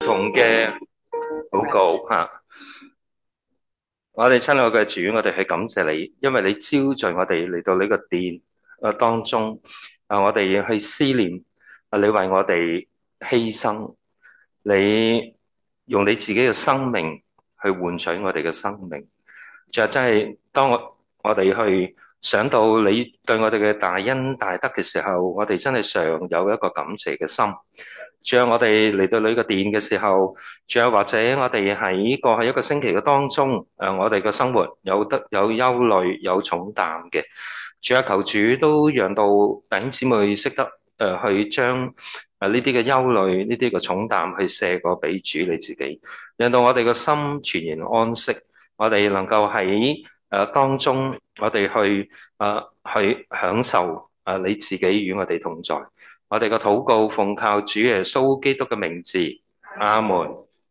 同嘅禱告吓，我哋親愛嘅主，我哋係感謝你，因為你招聚我哋嚟到呢個殿當中我哋去思念你為我哋犧牲，你用你自己嘅生命去換取我哋嘅生命。就真係當我哋去想到你對我哋嘅大恩大德嘅時候，我哋真係常有一個感謝嘅心。仲有我哋嚟到呢個殿嘅時候，仲有或者我哋喺過去一個星期嘅當中，我哋嘅生活有憂慮、有重擔嘅，仲有求主都讓到弟兄姊妹識得去將呢啲嘅憂慮、呢啲嘅重擔去卸過俾主你自己，讓到我哋嘅心全然安息，我哋能夠喺當中，我哋去享受你自己與我哋同在。我哋嘅禱告奉靠主耶穌基督嘅名字，阿門。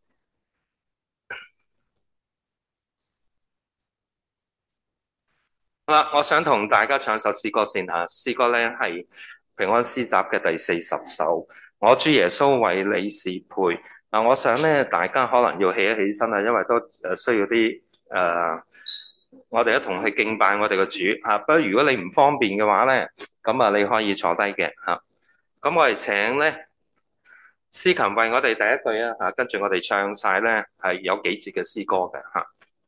好啦，我想同大家唱首詩歌先吓，詩歌咧係平安詩集嘅第40首。我主耶穌為你是配。我想咧大家可能要起一起身啊，因為都需要啲我哋一同去敬拜我哋嘅主吓。不過如果你唔方便嘅話咧，咁你可以坐低嘅吓。咁我哋請咧司琴為我哋第一句啊吓，跟住我哋唱晒咧係有幾節嘅詩歌嘅吓。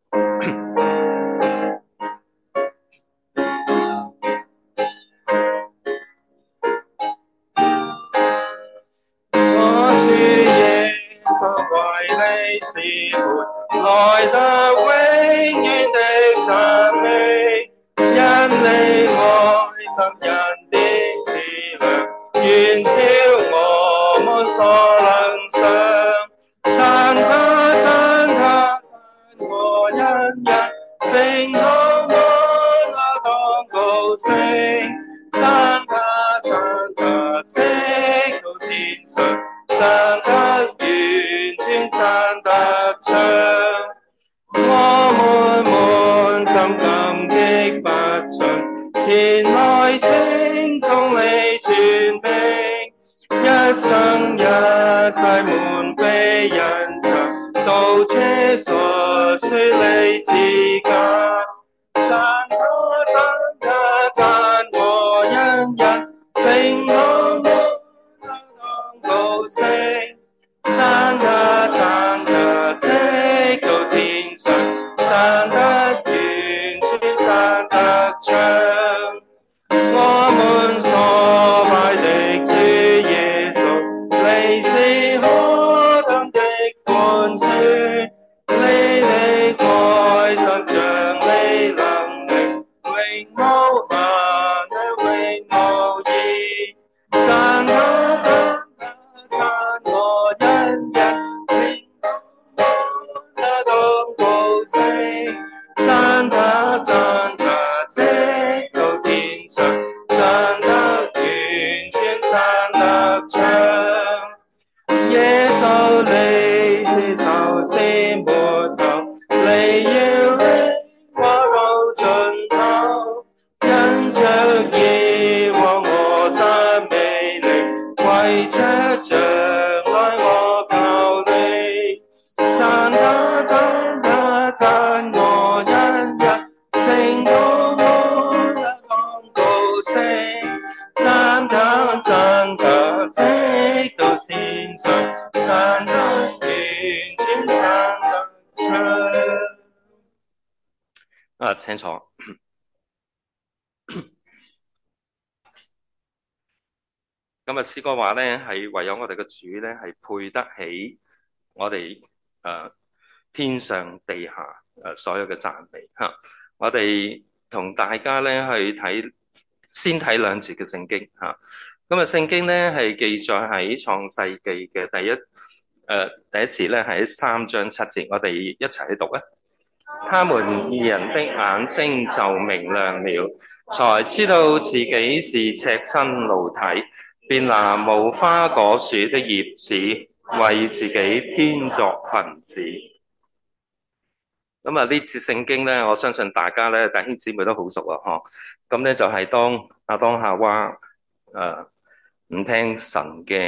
我主耶穌為你是配，來得永遠的讚美，因你愛心人的思量，遠超我們所能想。讚他讚他讚我恩人，聖徒們啊當高聲，讚他讚他直到天上，讚得完全讚得暢。我們滿心感激不盡，前來稱頌你全名，一生一世滿被印象，到處述說你自家。讚他讚他讚我恩人，聖徒們啊當高聲，讚他讚他直到天上，讚得完全讚得暢。我們所拜的主耶穌，你是何等的寬恕，你的愛心像你能力，永無限量永無異。讚他讚他讚我恩人，聖徒們啊當高聲，讚他讚他直到天上，讚得完全讚得暢。耶穌你是首先末後，你要令我到盡頭，因着以往我讚美你，為着將來我靠你。讚他讚他讚我恩人，聖徒們啊當高聲，讚他讚他直到天上，讚得完全讚得暢。請坐。今日詩歌話咧，係唯有我哋嘅主咧，係配得起我哋天上地下所有嘅讚美吓。我哋同大家咧去先睇兩節嘅聖經吓。咁聖經咧係記載喺創世記嘅第一節咧，係3章7節，我哋一齊去讀啊。他們二人的眼睛就明亮了，才知道自己是赤身露體，便拿無花果樹的葉子為自己編作裙子。咁呢節聖經咧，我相信大家咧弟兄姊妹都好熟啊，嗬。咁咧就係當亞當夏娃唔聽神嘅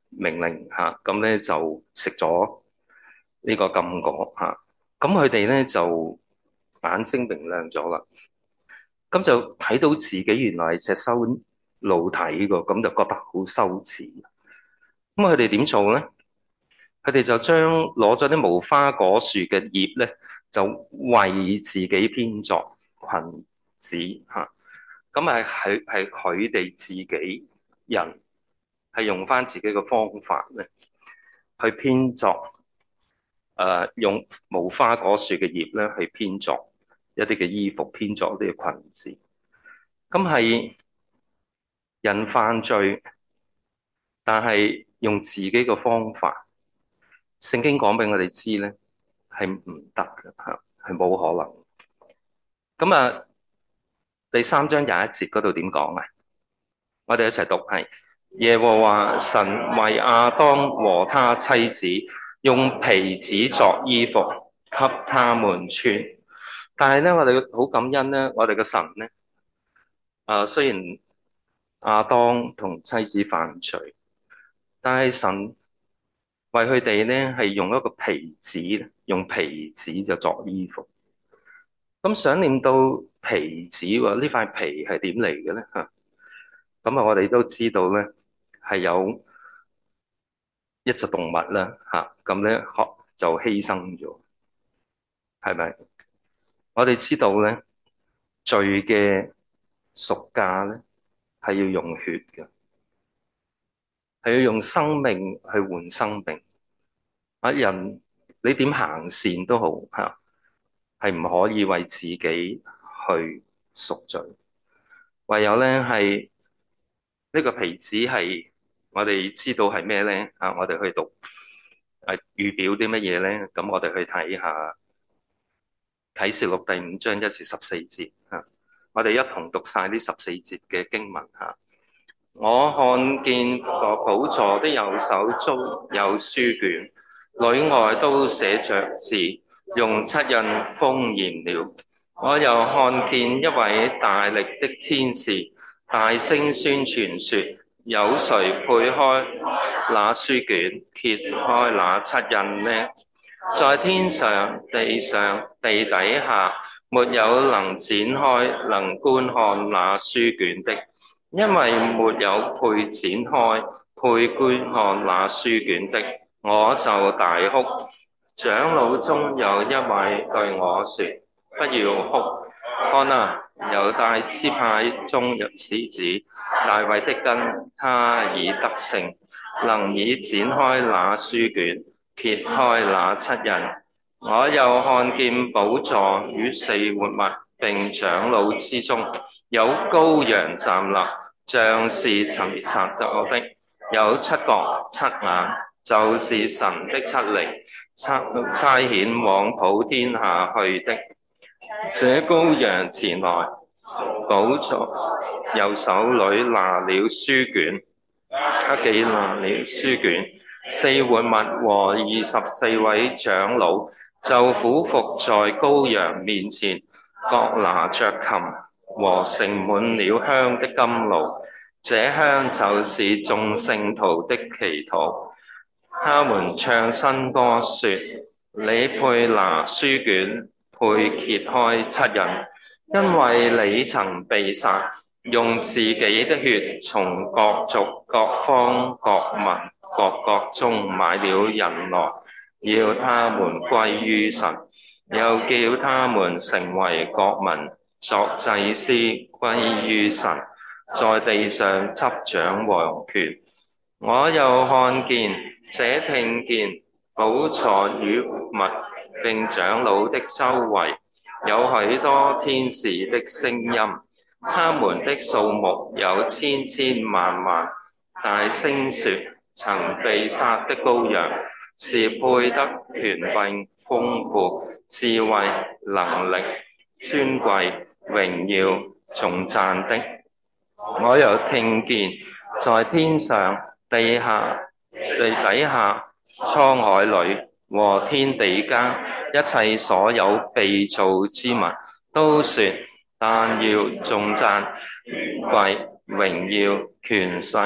命令嚇，咁咧就食咗呢個禁果嚇，咁佢哋咧就眼睛明亮咗啦，咁就睇到自己原來係隻羞露體㗎，咁就覺得好羞恥。咁佢哋點做咧？佢哋就將攞咗啲無花果樹嘅葉咧，就為自己編作裙子嚇。咁係佢哋自己人係用翻自己嘅方法咧，去編作用無花果樹嘅葉咧去編作一啲嘅衣服，編作一啲嘅裙子。咁係人犯罪，但係用自己嘅方法。聖經講俾我哋知咧，係唔得嘅嚇，係冇可能。咁啊，第3章廿1節嗰度點講啊？我哋一齊讀係耶和華神為亞當和他妻子用皮子作衣服，給他們穿。但係咧，我哋好感恩咧，我哋嘅神咧，雖然亞當同妻子犯罪，但係神為佢哋咧係用一個皮子，用皮子就作衣服。咁想念到皮子喎，呢塊皮係點嚟嘅咧嚇？咁啊，我哋都知道咧係有一隻動物啦嚇，咁咧就犧牲咗，係咪？我哋知道咧罪嘅贖價咧係要用血嘅，係要用生命去換生命。人你點行善都好嚇，係唔可以為自己去贖罪，唯有咧係呢個皮子係我哋知道係咩咧？我哋去讀預表啲乜嘢咧？咁我哋去睇下啟示錄第5章1至14節嚇，我哋一同讀晒呢14節嘅經文嚇。我看見個寶座的右手中有書卷，裏外都寫着字，用七印封嚴了。我又看見一位大力的天使，大聲宣傳說：有誰配開那書卷，揭開那七印呢？在天上、地上、地底下，沒有能展開、能觀看那書卷的，因為沒有配展開、配觀看那書卷的。我就大哭。長老中有一位對我說：不要哭，看啊，猶大支派中的獅子大衛的根，他已得勝，能以展開那書卷，揭開那七印。我又看見寶座與四活物並長老之中有羔羊站立，像是曾殺咗的，有七角七眼，就是神的七靈，差遣往普天下去的。這羔羊前來，寶座右手裏拿了書卷，他既拿了書卷，四活物和24位長老就俯伏在羔羊面前，各拿着琴和盛滿了香的甘露，這香就是眾聖徒的祈禱。他們唱新歌說：你配拿書卷，配揭開七印，因為你曾被殺，用自己的血從各族、各方、各民、各國中買了人來，要他們歸於神，又叫他們成為國民，作祭司，歸於神，在地上執掌王權。我又看見這聽見寶座與物並長老的周圍有許多天使的聲音，他們的數目有千千萬萬，大聲說：曾被殺的羔羊是配得權柄、豐富、智慧、能力、尊貴、榮耀、頌讚的。我又聽見在天上、地下、地底下、滄海裏和天地間一切所有被造之物，都說：但要頌讚、貴、榮耀、權勢、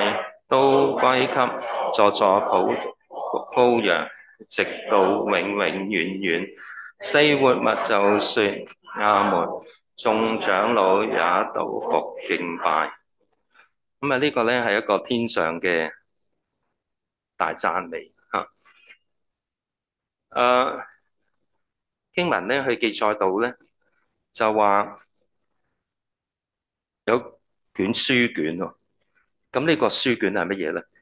都歸給坐羔羊，直到永永遠遠。四活物就說阿門，眾長老也倒伏敬拜。咁啊，呢個咧係一個天上嘅大讚美嚇。經文咧去記載到咧，就話有卷書卷喎。咁呢個書卷係乜嘢咧？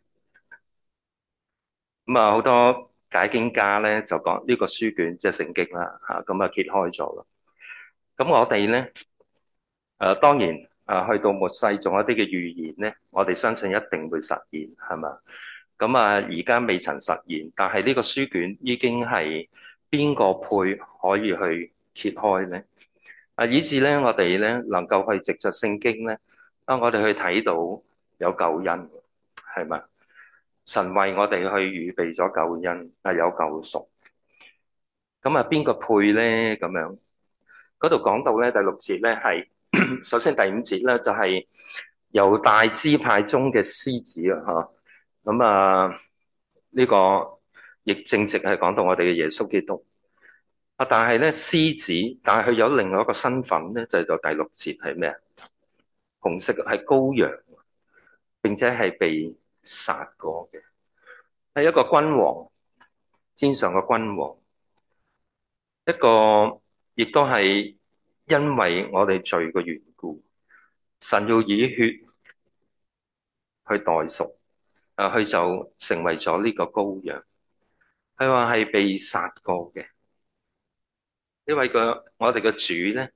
咁啊，好多解經家咧就講呢個書卷即係聖經啦嚇。咁啊揭開咗啦。咁我哋咧當然去到末世仲有啲嘅預言咧，我哋相信一定會實現係嘛？咁啊，而家未曾實現，但係呢個書卷已經係邊個配可以去揭開咧？以至咧，我哋咧能夠去藉着聖經咧，我哋去睇到有救恩，係咪？神為我哋去預備咗救恩，有救贖。咁啊，邊個配咧？咁樣嗰度講到咧，第六節咧係首先第五節咧就係猶大支派中嘅獅子啊，嚇咁啊，呢個亦正直係講到我哋嘅耶穌基督啊。但係咧獅子，但係佢有另外一個身份咧，就係到第六節係咩啊？紅色係羔羊，並且係被殺過嘅，係一個君王，天上嘅君王，一個亦都係因為我哋罪嘅緣故，神要以血去代贖，佢就成為咗呢個羔羊。佢話係被殺過嘅，因為我哋嘅主咧，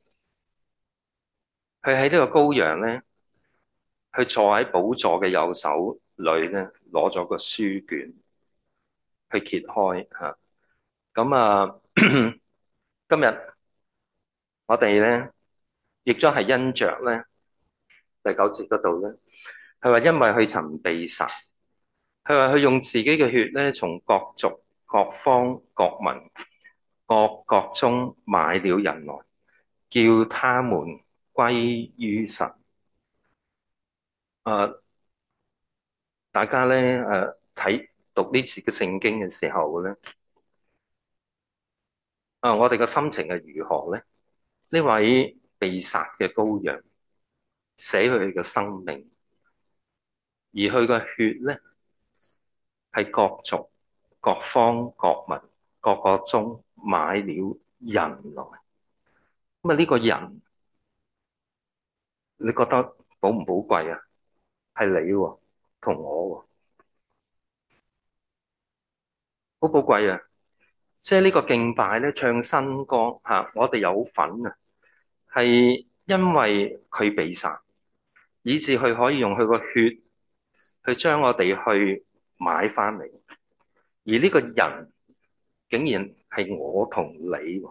佢喺呢個羔羊咧，佢坐喺寶座嘅右手裏咧，攞咗個書卷去揭開吓。咁啊，今日我哋咧，亦都係因着咧第九節嗰度咧，佢話因為佢曾被殺，佢話佢用自己嘅血咧，從各族、各方、各民、各國中買了人來，叫他們歸於神。大家咧讀呢次嘅聖經嘅時候咧，我哋嘅心情係如何咧？呢位被殺嘅羔羊捨去佢嘅生命，而佢嘅血咧係各族、各方、各民、各國中買了人來。咁啊，呢個人你覺得寶唔寶貴啊？係你喎，同我喎，好寶貴啊！即係呢個敬拜咧，唱新歌吓，我哋有份啊！係因為佢被殺，以致佢可以用佢個血去將我哋去買翻嚟，而呢個人竟然係我同你喎，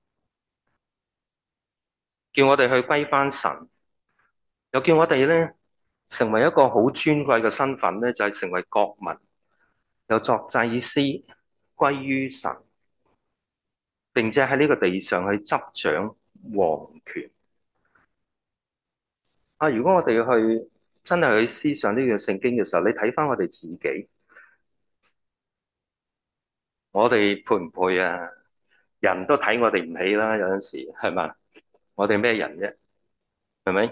叫我哋去歸翻神，又叫我哋咧成為一個好尊貴嘅身份咧，就係成為國民，又作祭司歸於神，並且喺呢個地上去執掌王權。如果我哋去真係去思想呢個聖經嘅時候，你睇翻我哋自己，我哋配唔配啊？人都睇我哋唔起啦，有陣時係嘛？我哋咩人啫？係咪？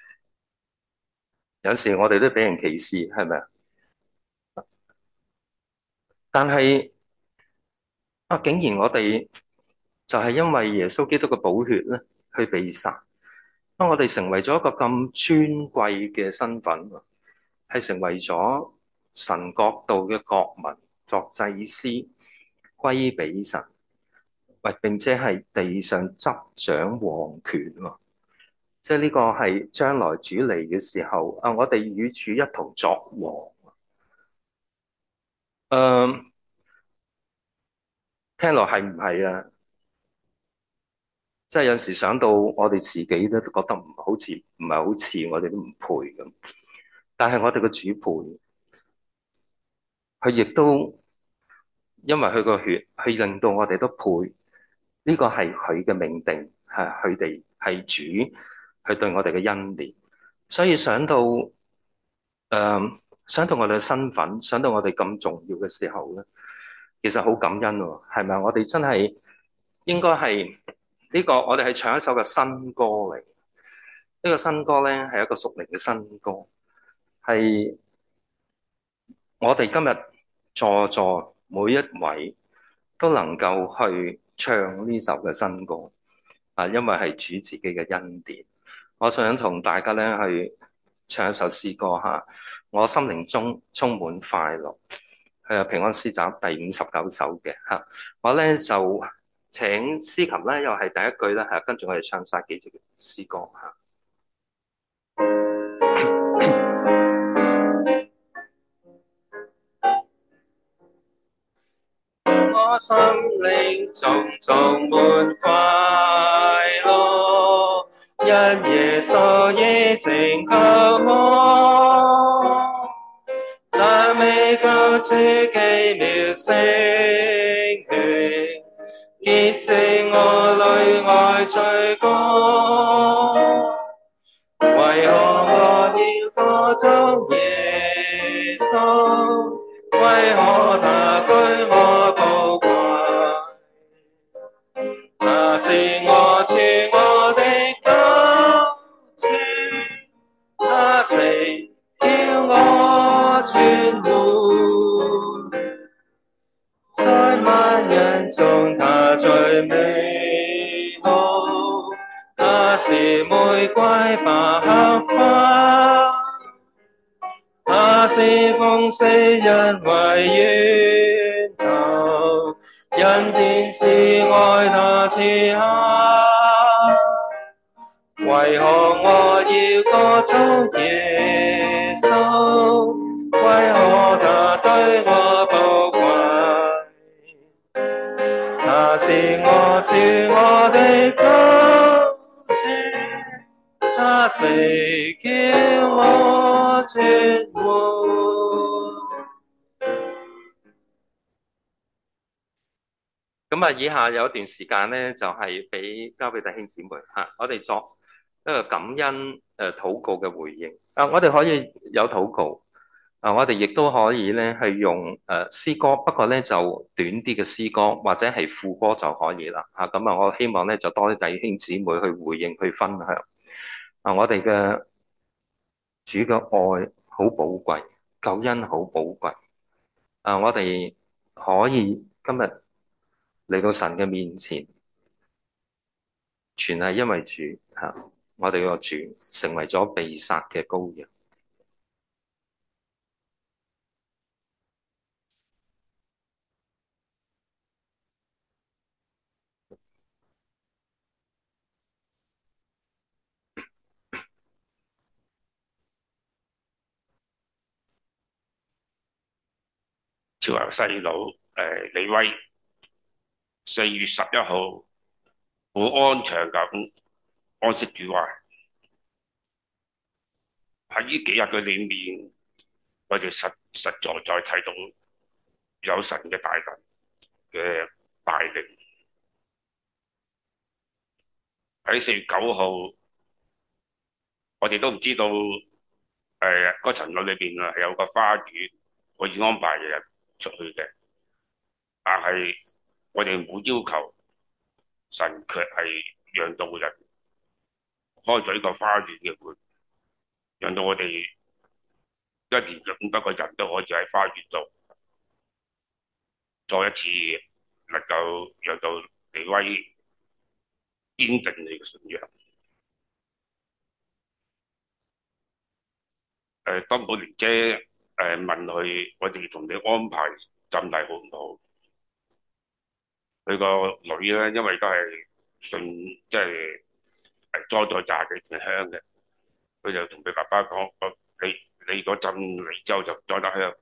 有時我哋都俾人歧視，係咪啊？但係竟然我哋就係因為耶穌基督嘅寶血咧，去被殺。我哋成為咗一個咁尊貴嘅身份，係成為咗神國度嘅國民，作祭司歸俾神，並且係地上執掌王權。即係呢個係將來主嚟嘅時候，我哋與主一同作王。聽落係唔係啊？即係有時想到我哋自己都覺得唔係好似我哋都唔配咁。但係我哋個主配，佢亦都因為佢個血，去令到我哋都配。呢個係佢嘅命定，係佢哋係主，佢對我哋嘅恩典。所以想到想到我哋嘅身份，想到我哋咁重要嘅時候咧，其實好感恩喎，係咪？我哋真係應該係呢個，我哋係唱一首嘅新歌嚟。呢個新歌咧係一個屬靈嘅新歌，係我哋今日在座每一位都能夠去唱呢首嘅新歌啊，因為係主自己嘅恩典。我想同大家咧去唱一首詩歌吓，我心靈中充滿快樂，係平安詩集第59首嘅吓。我咧就請司琴咧，又係第一句咧係跟住我哋唱晒幾節嘅詩歌吓。我心靈中充滿快樂，因耶穌已拯救我，讚美救主奇妙聖權，潔淨我裏外罪過。為何我要歌頌耶穌？為何他居我寶貴？他是我主我的救主，他死叫我存活，在萬人中他最美好。他是玫瑰百合花，他是豐盛恩惠源頭，恩典是愛他賜下。為何我要歌頌耶穌？為何他對我寶貴？他是我主我的救主，他死叫我存活。咁啊，以下有一段時間咧，就係交俾弟兄姊妹嚇，我哋作一個感恩禱告嘅回應。我哋可以有禱告，我哋亦都可以咧係用詩歌，不過咧就短啲嘅詩歌或者係副歌就可以啦嚇。咁我希望咧就多啲弟兄姊妹去回應去分享。我哋嘅主嘅愛好寶貴，救恩好寶貴。我哋可以今日嚟到神嘅面前，全係因為主吓，我哋個主成為咗被殺嘅羔羊。 潮流細佬李威4月11號好安詳咁安息主懷。喺呢幾日嘅裏面，我哋實在睇到有神嘅大能嘅帶領。喺4月9號，我哋都唔知道嗰層樓裏邊係有個花園可以安排人出去嘅，但係我哋冇要求，神卻係讓到人開咗呢個花園嘅門，讓到我哋一連500個人都可以喺花園度再一次能夠讓到李威堅定你嘅信仰。當寶蓮姐問佢：我哋同你安排浸禮好唔好？佢個女咧，因為都係信，即係裝咗廿幾件香嘅，佢就同佢爸爸講：你如果浸嚟之後就裝得香。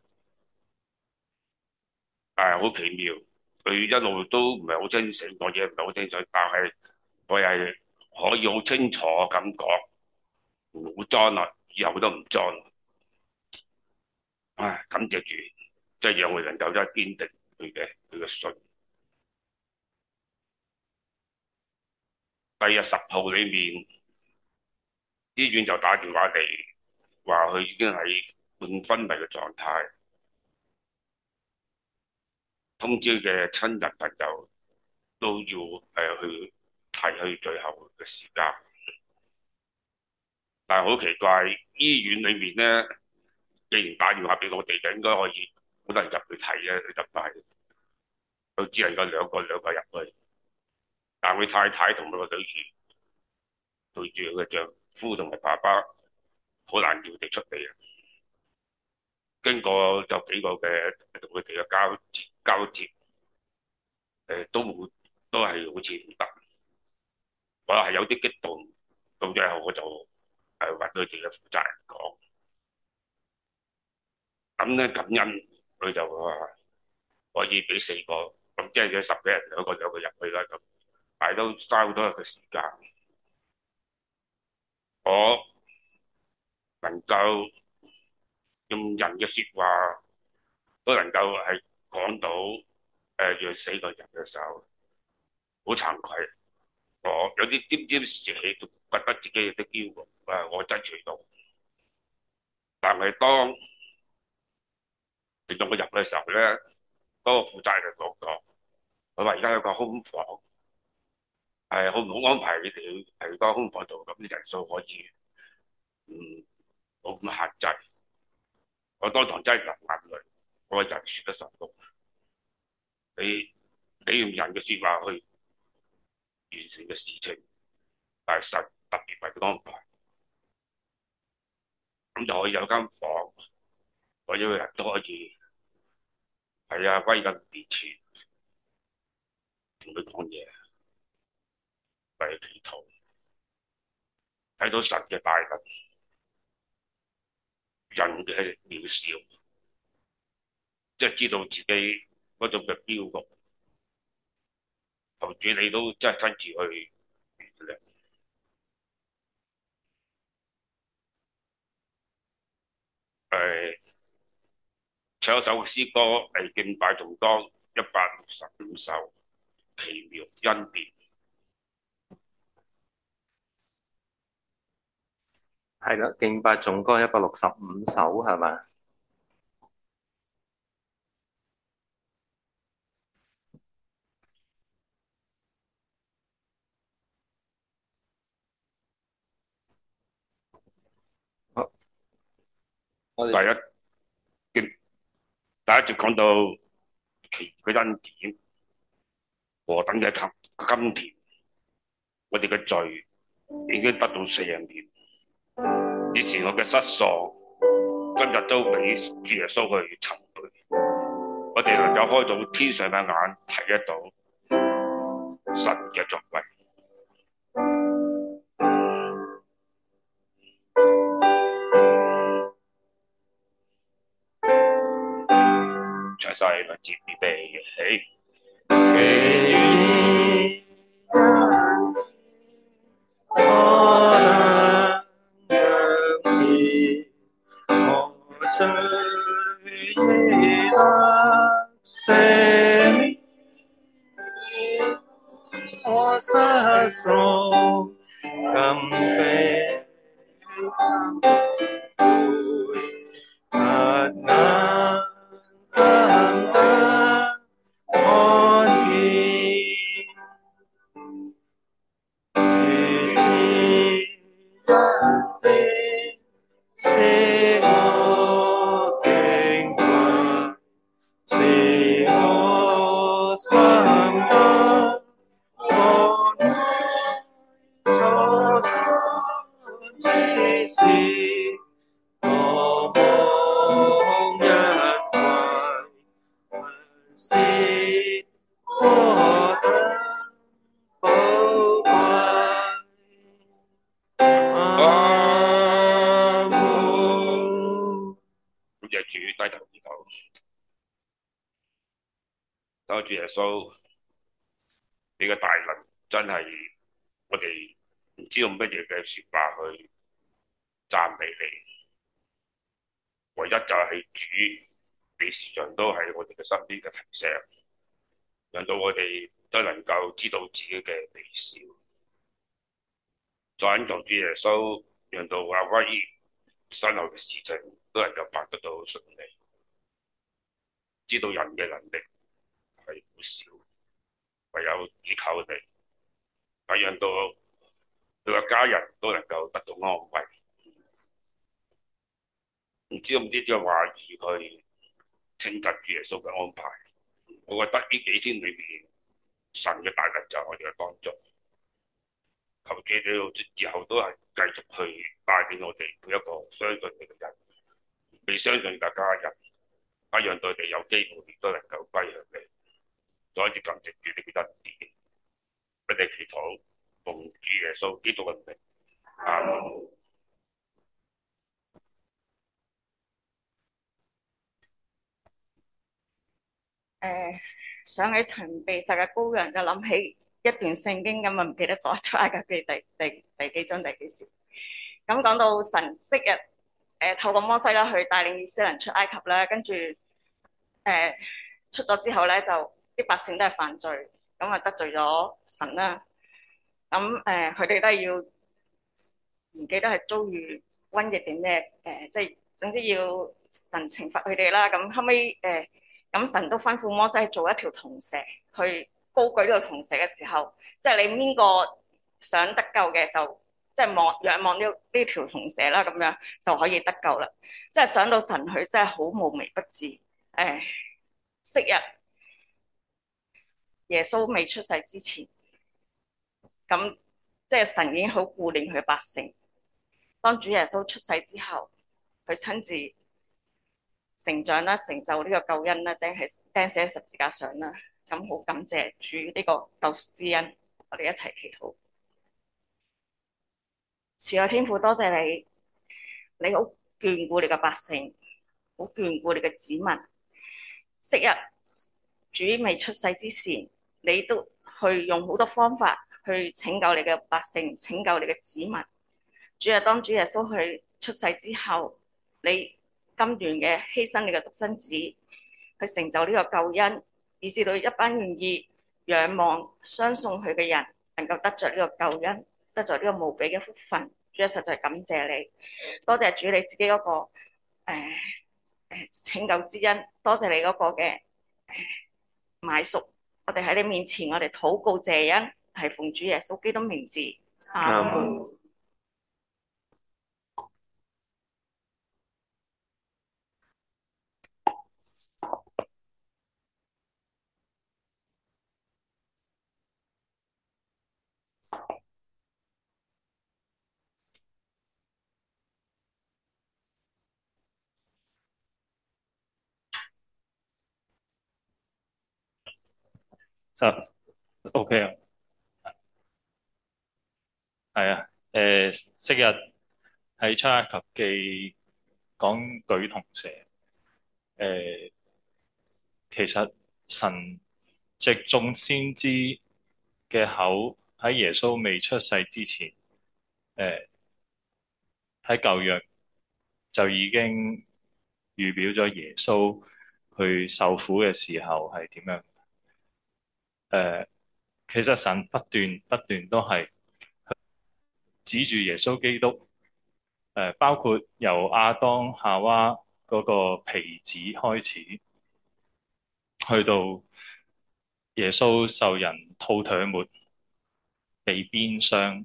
好奇妙，佢一路都唔係好清醒，講嘢唔係好清楚，但係佢係可以好清楚咁講，唔好裝啦，以後都唔裝。感謝主，即係讓佢能夠真係堅定佢嘅信。第日10號裏面，醫院就打電話嚟，話佢已經喺半昏迷嘅狀態，通知嘅親人朋友都要去睇佢最後嘅時間。但係好奇怪，醫院裏面咧，既然打電話俾我哋，就應該可以好多人入去睇嘅，入埋都只能夠兩個入去。但佢太太同佢個女兒對住佢嘅丈夫同埋爸爸，好難叫佢哋出嚟啊！經過有幾個嘅同佢哋嘅交接，都冇都係好似唔得。我係有啲激動，到最後我就揾佢哋嘅負責人講，咁咧感恩佢就話可以俾4個，咁即係有10幾人兩個入去啦咁，但係都嘥好多嘅時間。我能夠用人嘅説話都能夠係講到要4個人嘅時候，好慚愧。我有啲沾士氣，都覺得自己有啲驕傲，我爭取到。但係當令到我入嘅時候咧，嗰個負責人講過，佢話而家有個空房，好唔好安排你哋喺個空房度，咁啲人數可以冇咁限制。我當堂真係流眼淚，我人説得實到，你用人嘅説話去完成嘅事情，但係神特別為佢安排，咁就可以有間房，我一個人都可以歸緊面前同佢講嘢，為佢祈禱，睇到神嘅大能，人嘅渺小，即係知道自己嗰種嘅標局，求主你都真係親自去原諒。唱一首詩歌係敬拜頌歌165首，奇妙恩典。 係啦，敬拜頌歌165首係嘛？好，我哋第一節講到奇妙嘅恩典，何等嘅甘甜，我哋嘅罪已經得到赦免。以前我嘅失喪，今日都俾主耶穌去尋回。我哋能夠開到天上嘅眼，睇得到神嘅作為。詳細兩節預備起。 我失喪，今被尋回，瞎眼單得看見，如此一定使我敬畏，使我心得之事，我望恩惠，是何等寶貴。阿門。 感謝主，低頭祈禱，多謝主耶穌，你嘅大能真係我哋唔知用乜嘢嘅説話去讚美你。唯一就係主，你時常都喺我哋嘅身邊嘅提醒，讓到我哋都能夠知道自己嘅微小。再懇求主耶穌，讓到阿威身後嘅事情都能夠辦得到順利。知道人嘅能力係好少，唯有依靠你，讓到佢嘅家人都能夠得到安慰。唔知點話語去稱讚主耶穌嘅安排。我覺得呢幾天裏面，神嘅大能就喺我哋嘅當中。求主你以後都係繼續去帶領我哋每一個相信你嘅人，未相信嘅家人，讓到佢哋有機會都能夠歸向你。再一次感謝主你嘅恩典，我哋祈禱奉主耶穌基督嘅名。阿門。 想起曾被殺嘅羔羊，就諗起一段聖經咁啊，唔記得咗出埃及記第幾章第幾節。咁講到神昔日透過摩西啦去帶領以色列人出埃及啦，跟住出咗之後咧，就啲百姓都係犯罪，咁啊得罪咗神啦。咁佢哋都係要唔記得係遭遇瘟疫定咩即係總之要神懲罰佢哋啦。咁後尾咁神都吩咐摩西做一條銅蛇，去高舉呢個銅蛇嘅時候，即係你邊個想得救嘅就即係仰望呢條銅蛇啦，咁樣就可以得救啦。即係想到神佢真係好無微不至。昔日耶穌未出世之前，咁即係神已經好顧念佢嘅百姓。當主耶穌出世之後，佢親自成長啦，成就呢個救恩啦，釘死喺十字架上啦。咁好感謝主呢個救贖之恩，我哋一齊祈禱。慈愛天父，多謝你，你好眷顧你嘅百姓，好眷顧你嘅子民。昔日主未出世之前，你都去用好多方法去拯救你嘅百姓，拯救你嘅子民。主啊，當主耶穌去出世之後，你甘願嘅犧牲你嘅獨生子，去成就呢個救恩，以至到一班願意仰望相信佢嘅人，能夠得着呢個救恩，得着呢個無比嘅福分。主啊，實在感謝你，多謝主你自己嗰個拯救之恩，多謝你嗰個嘅買贖。我哋喺你面前，我哋禱告謝恩，係奉主耶穌基督名字。阿門。 就 OK 啊，係啊，昔日喺出埃及記講舉銅蛇，其實神藉眾先知嘅口喺耶穌未出世之前，喺舊約就已經預表咗耶穌佢受苦嘅時候係點樣。其實神不斷都係指住耶穌基督，包括由亞當夏娃嗰個皮子開始，去到耶穌受人吐唾沫、被鞭傷，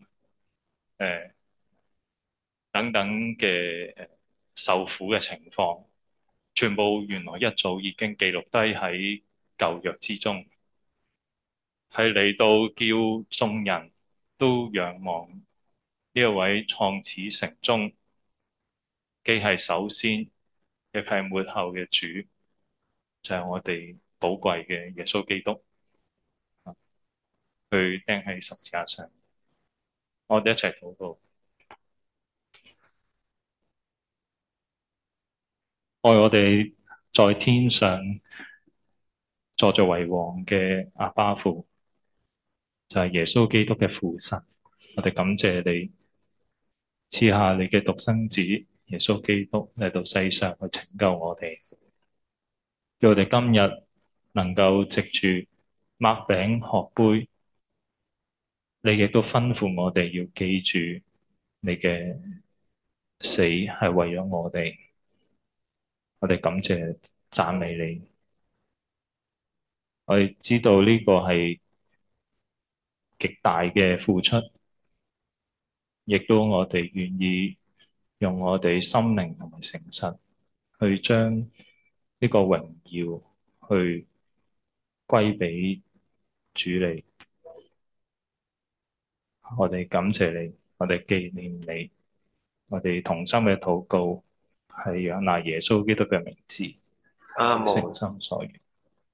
等等嘅受苦嘅情況，全部原來一早已經記錄低喺舊約之中，係嚟到叫眾人都仰望呢一位創始成終，既係首先亦係末後嘅主，就係我哋寶貴嘅耶穌基督，去釘喺十字架上。我哋一齊禱告。愛我哋在天上坐著為王嘅阿爸父，就係耶穌基督嘅父神。我哋感謝你賜下你嘅獨生子耶穌基督嚟到世上去拯救我哋，叫我哋今日能夠藉住擘餅喝杯，你亦都吩咐我哋要記住你嘅死係為咗我哋，我哋感謝讚美你。我哋知道呢個係極大嘅付出，亦都我哋願意用我哋心靈同埋誠實去將呢個榮耀去歸俾主你。我哋感謝你，我哋紀念你，我哋同心嘅禱告係仰賴耶穌基督嘅名字， 阿門。 誠心所願。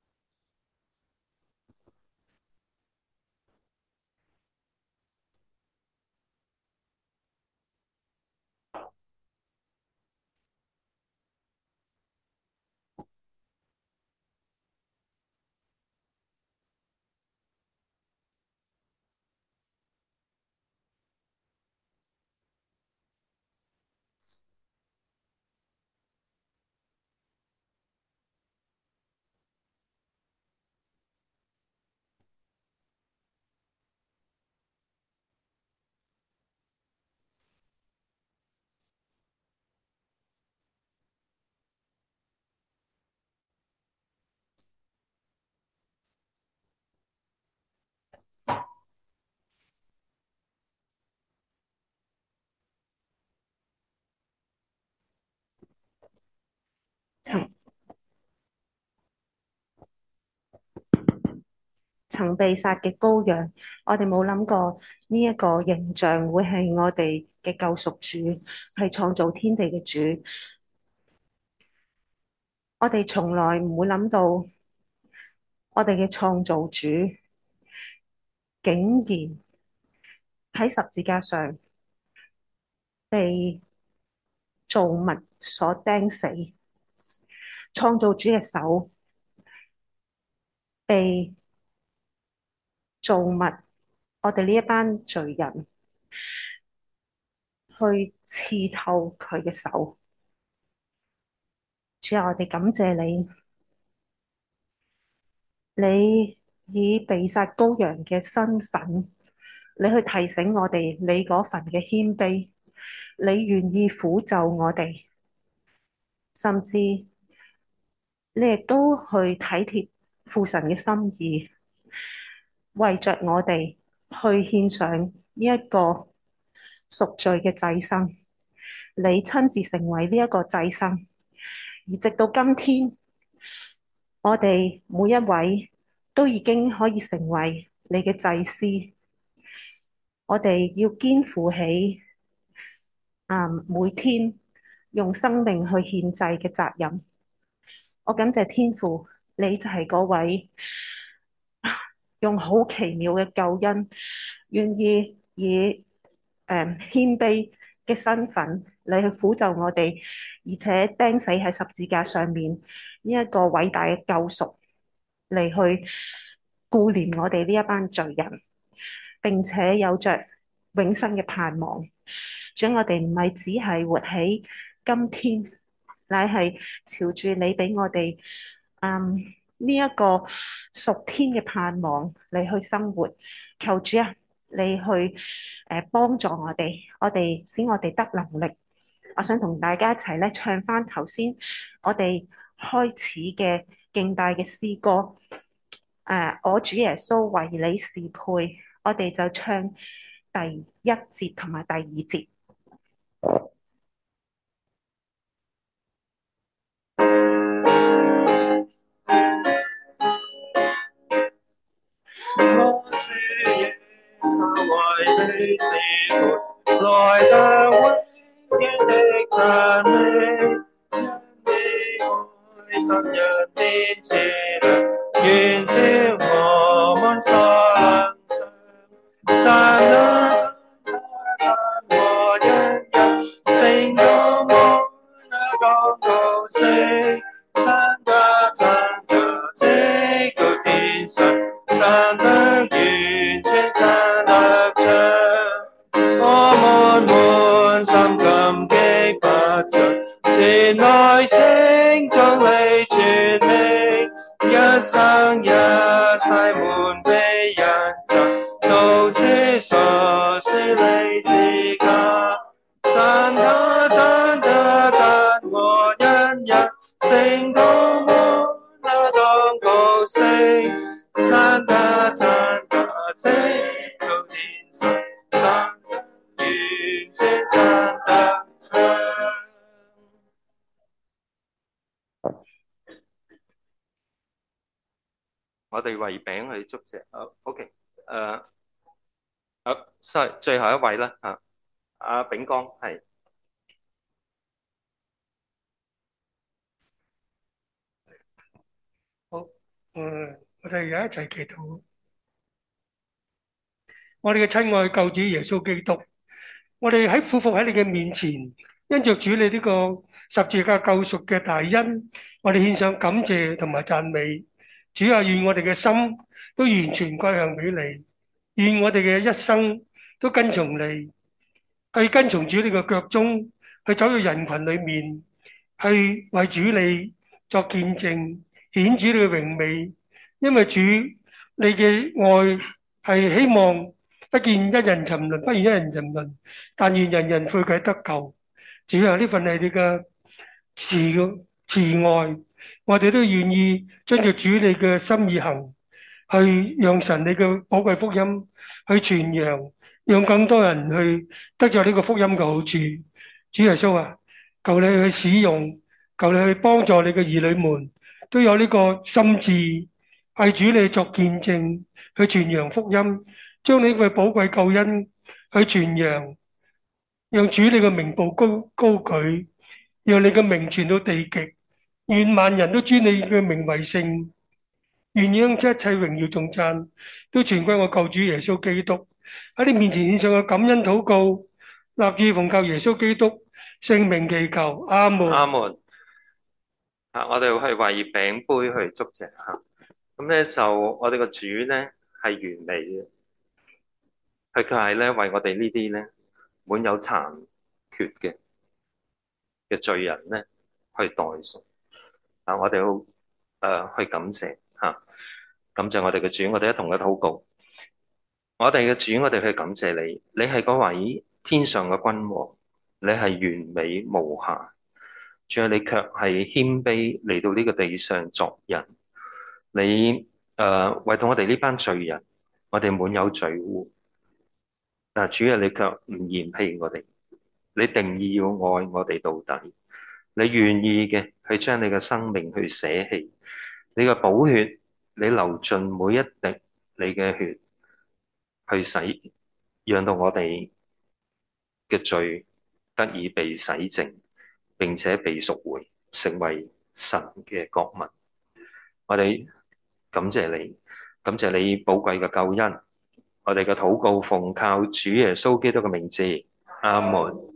曾被殺嘅羔羊，我哋冇諗過呢一個形象會係我哋嘅救贖主，係創造天地嘅主。我哋從來唔會諗到，我哋嘅創造主竟然喺十字架上被造物所釘死，創造主嘅手被造物，我哋呢一班罪人去刺透佢嘅手。主啊，我哋感謝你，你以被殺羔羊嘅身份，你去提醒我哋你嗰份嘅謙卑，你願意撫就我哋，甚至你亦都去體貼父神嘅心意，為着我哋去獻上呢一個贖罪嘅祭牲，你親自成為呢一個祭牲，而直到今天，我哋每一位都已經可以成為你嘅祭司，我哋要肩負起每天用生命去獻祭嘅責任。我感謝天父，你就係嗰位用好奇妙嘅救恩，願意以謙卑嘅身份嚟去撫就我哋，而且釘死喺十字架上面呢一個偉大嘅救贖，嚟去顧念我哋呢一班罪人，並且有着永生嘅盼望。主，我哋唔係只係活喺今天，乃係朝住你俾我哋呢一個屬天嘅盼望嚟去生活。求主啊，你去幫助我哋，使我哋得能力。我想同大家一齊咧唱翻頭先我哋開始嘅敬拜嘅詩歌。我主耶穌為你是配，我哋就唱第一節同埋第二節。 我主耶穌為你是配，來得永遠的讚美，因你愛神人面前燃燒我們所能想，讚啊讚和恩人，勝過滿那廣告聲，讚啊直到天上。讚得完全讚得唱，我們滿心感激不盡，前來稱頌你全名，一生一世滿被印證，到處述說你自家，讚啊讚的，最有的身上的雨是真的真。我哋為餅去祝謝。OK，sorry，最後一位啦嚇，阿炳江係。 好，我哋而家一齊祈禱。我哋嘅親愛救主耶穌基督，我哋喺俯伏喺你嘅面前，因着主你呢個十字架救贖嘅大恩，我哋獻上感謝同埋讚美。主啊，願我哋嘅心都完全歸向俾你，願我哋嘅一生都跟從你，去跟從主你嘅腳蹤，去走入人群裏面，去為主你作見證，顯主你嘅榮美。因為主你嘅愛係希望不見一人沉淪，不願一人沉淪，但願人人悔改得救。主啊，呢份係你嘅慈愛，我哋都願意遵照主你嘅心意行，去讓神你嘅寶貴福音去傳揚，讓更多人去得咗呢個福音嘅好處。主耶穌啊，求你去使用，求你去幫助你嘅兒女們，都有呢個心志，為主你作見證，去傳揚福音，將你嘅寶貴救恩去傳揚，讓主你嘅名報高舉，讓你嘅名傳到地極，願萬人都尊你嘅名為聖，願將一切榮耀頌讚都傳歸我救主耶穌基督。喺你面前獻上嘅感恩禱告，立志奉靠耶穌基督聖名祈求，阿門。 阿門。我哋去為餅杯去祝謝嚇。咁咧就我哋個主咧係完美嘅，佢係咧為我哋呢啲咧滿有殘缺嘅罪人咧去代贖。我哋好去感謝嚇，感謝我哋嘅主，我哋一同嘅禱告。我哋嘅主，我哋去感謝你，你係嗰位天上嘅君王，你係完美無瑕。主啊，你卻係謙卑嚟到呢個地上作人。你為到我哋呢班罪人，我哋滿有罪污。但主啊，你卻唔嫌棄我哋，你定義要愛我哋到底。你願意嘅去將你嘅生命去捨棄，你嘅寶血，你流盡每一滴你嘅血去洗，讓到我哋嘅罪得以被洗淨，並且被贖回，成為神嘅國民。我哋感謝你，感謝你寶貴嘅救恩。我哋嘅禱告奉靠主耶穌基督嘅名字，阿門。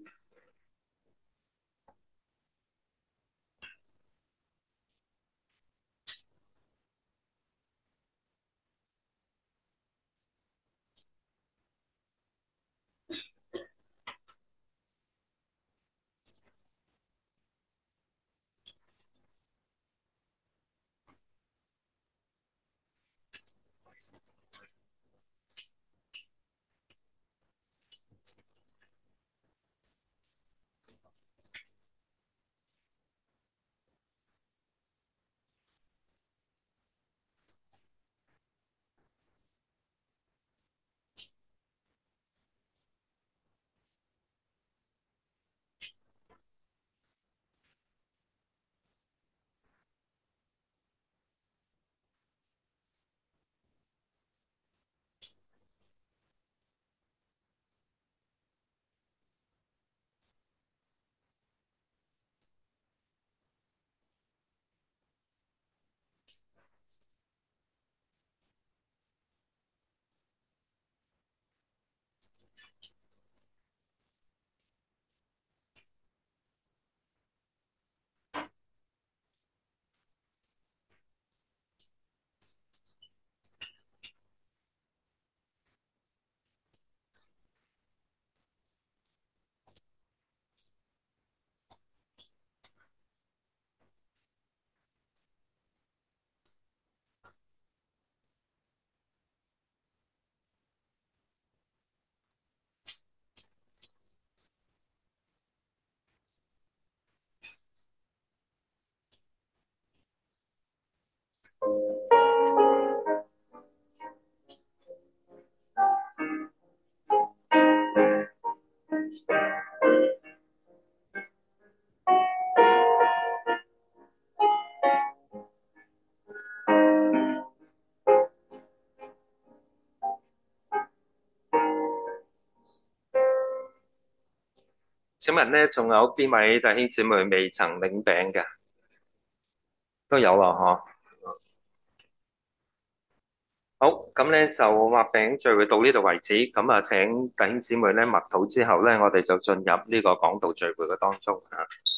請問咧，仲有邊位弟兄姊妹未曾領餅嘅？都有啦，嗬。好，咁咧就擘餅聚會到呢度為止。咁啊，請弟兄姊妹咧默禱之後咧，我哋就進入呢個講道聚會嘅當中啊。